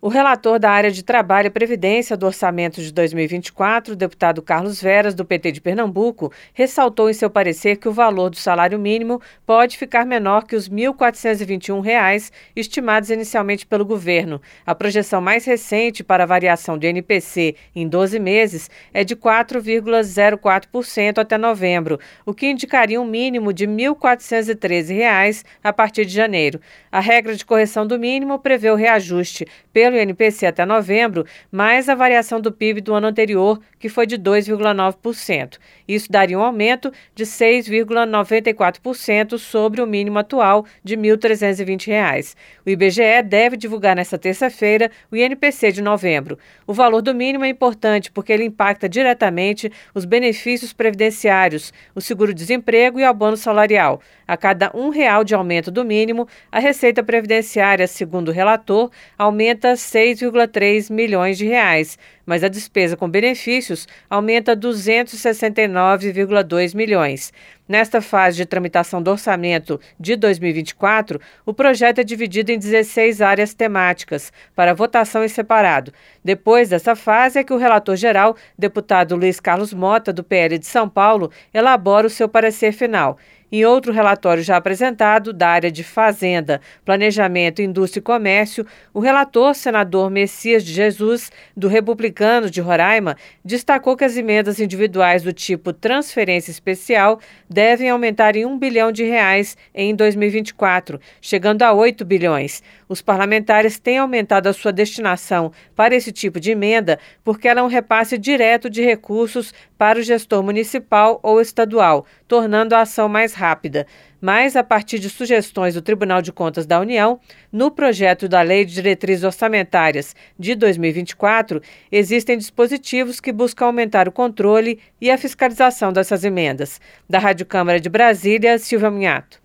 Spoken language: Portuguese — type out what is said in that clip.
O relator da área de Trabalho e Previdência do orçamento de 2024, o deputado Carlos Veras, do PT de Pernambuco, ressaltou em seu parecer que o valor do salário mínimo pode ficar menor que os R$ 1.421 estimados inicialmente pelo governo. A projeção mais recente para a variação do INPC em 12 meses é de 4,04% até novembro, o que indicaria um mínimo de R$ 1.413 a partir de janeiro. A regra de correção do mínimo prevê o reajuste pelo INPC até novembro, mais a variação do PIB do ano anterior, que foi de 2,9%. Isso daria um aumento de 6,94% sobre o mínimo atual de R$ 1.320. O IBGE deve divulgar nesta terça-feira o INPC de novembro. O valor do mínimo é importante porque ele impacta diretamente os benefícios previdenciários, o seguro-desemprego e o abono salarial. A cada R$ 1 de aumento do mínimo, a receita previdenciária, segundo o relator, aumenta 6,3 milhões de reais, mas a despesa com benefícios aumenta 269,2 milhões. Nesta fase de tramitação do orçamento de 2024, o projeto é dividido em 16 áreas temáticas, para votação em separado. Depois dessa fase é que o relator-geral, deputado Luiz Carlos Mota, do PL de São Paulo, elabora o seu parecer final. Em outro relatório já apresentado, da área de Fazenda, Planejamento, Indústria e Comércio, o relator, senador Messias de Jesus, do Republicanos de Roraima, destacou que as emendas individuais do tipo transferência especial devem aumentar em R$ 1 bilhão em 2024, chegando a 8 bilhões. Os parlamentares têm aumentado a sua destinação para esse tipo de emenda porque ela é um repasse direto de recursos para o gestor municipal ou estadual, tornando a ação mais rápida. Mas, a partir de sugestões do Tribunal de Contas da União, no projeto da Lei de Diretrizes Orçamentárias de 2024, existem dispositivos que buscam aumentar o controle e a fiscalização dessas emendas. Da Rádio Câmara de Brasília, Silvia Minhato.